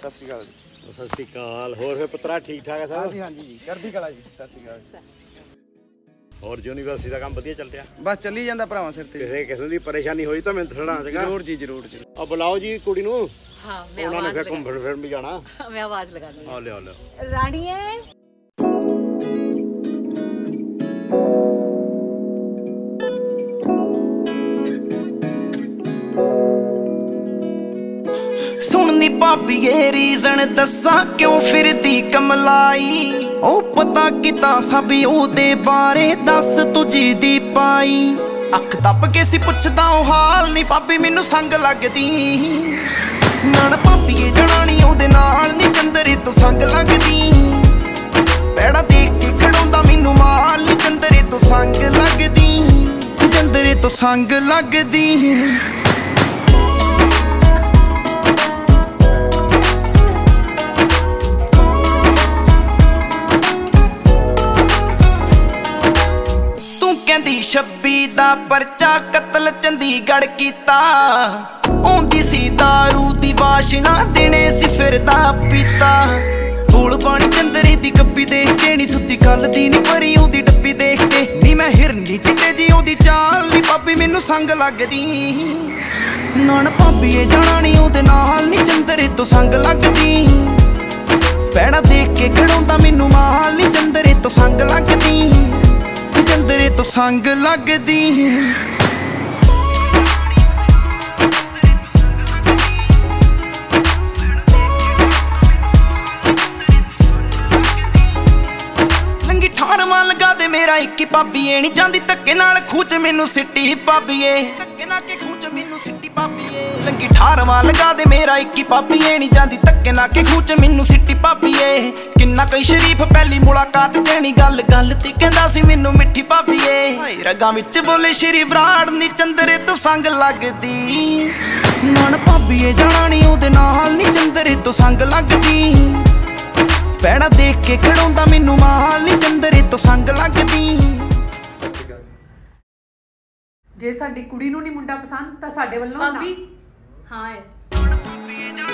ਸਤਿ ਸ਼੍ਰੀ ਅਕਾਲ ਜੀ। ਸਤਿ ਸ਼੍ਰੀ ਅਕਾਲ। ਹੋਰ ਫਿਰ ਪੁੱਤਰਾ ਠੀਕ ਠਾਕ ਹੈ ਸਭ? ਹਾਂਜੀ ਹਾਂਜੀ ਜੀ, ਚੜ੍ਹਦੀ ਕਲਾ ਜੀ। ਸਤਿ ਸ਼੍ਰੀ ਅਕਾਲ। ਹੋਰ ਯੂਨੀਵਰਸਿਟੀ ਦਾ ਕੰਮ ਵਧੀਆ ਚੱਲ ਰਿਹਾ? ਬਸ ਚੱਲੀ ਜਾਂਦਾ ਭਰਾਵਾਂ ਸਿਰ ਤੇ। ਕਿਸੇ ਕਿਸਮ ਦੀ ਪਰੇਸ਼ਾਨੀ ਹੋਈ ਤਾਂ ਮੈਨੂੰ ਦੱਸਣਾ ਸੀਗਾ। ਜ਼ਰੂਰ ਜੀ, ਜ਼ਰੂਰ ਜੀ। ਆ ਬੁਲਾਓ ਜੀ ਕੁੜੀ ਨੂੰ। हाँ मैं ਉਹਨਾਂ ਨੇ आवाज ਫਿਰ ਘੁੰਮਣ ਫਿਰਨ ਵੀ ਜਾਣਾ। मैं आवाज लगानी ਆ ਲਿਓ है। रानी है सुननी भाभीए रीजन दसा क्यों फिरदी कमलाई ओ पता किता सब ओदे बारे दस तुझी दी पाई अख दब के सी पुछदा ओ हाल नी भाभी मैनू संग लगदी नान भाभीए जनानी ओदे नाल नी चंदरे तो संग लगदी पैड़ा देख के खड़ोंदा मैनू माल नी चंदरे तो संग लगदी चंदरे तो संग लगदी कहंदी 26 दा परचा कतल चंडीगढ़ कीता ओंदी सी दारू दी वाशना देने सी फिरदा पीता धूल पानी चंदरे दी कप्पी देख के नी सुती कल दी नी भरी ओदी डब्बी देख के नी मैं हिरनी चिट्टे जी ओदी चाल नी भाभी मैनू संग लगदी नान भाभीए जाना नी ओदे नाल नी चंदरे तो संग लगदी पैड़ा देख के खड़ोंदा मैनू माल नी चंदरे तो संग लगदी चंदरे तो संग लगदी लंगी ठारवां लगा दे मेरा इक्की भाभीए नी जांदी धक्के नाल खूच मैनू सिट्टी भाभीए धक्के ना के खूच मैनू सिट्टी भाभीए लंगी ठारवां लगा दे मेरा इक्की भाभीए नी जांदी धक्के ना के खूच मैनू सिट्टी भाभीए किन्ना कोई शरीफ पहली मुलाकात देनी गल गल ती कहंदा सी मैनू मिठी भाभीए हाय रगां विच बोले श्री बराड़ नी चंदरे तो संग लगदी नान भाभीए जाना नी ओदे नाल नी चंदरे तो संग लगदी पैड़ा देख के खड़ोंदा मैनू माल नी चंदरे तो संग लगदी ਜੇ ਸਾਡੀ ਕੁੜੀ ਨੂੰ ਨਹੀਂ ਮੁੰਡਾ ਪਸੰਦ ਤਾਂ ਸਾਡੇ ਵੱਲੋਂ भाभी हाँ है